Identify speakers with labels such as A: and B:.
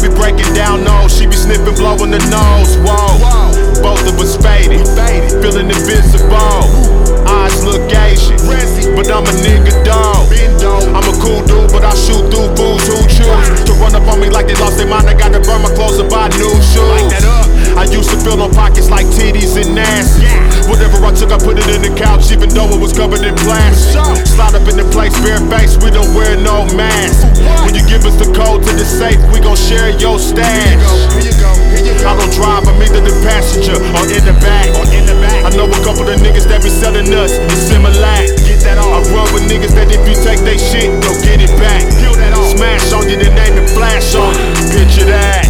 A: be breaking down nose, she be sniffing, blowing the nose. Whoa, both of us faded, feeling invisible. Eyes look Asian, but I'm a nigga dog. I'm a cool dude, but I shoot through fools who choose to run up on me like they lost their mind. I gotta burn my clothes and buy new shoes. I used to fill on pockets like titties and ass. Whatever I took, I put it in the couch, even though it was covered in plastic. Slide up in the place, bare face, we don't wear no mask. When you give us the code to the safe, we gon' share your stash. I don't drive, I'm either the passenger or in the back. I know a couple of niggas that be selling us in Similac. I run with niggas that if you take they shit, they'll get it back. Smash on you, then name and flash on you. Picture that.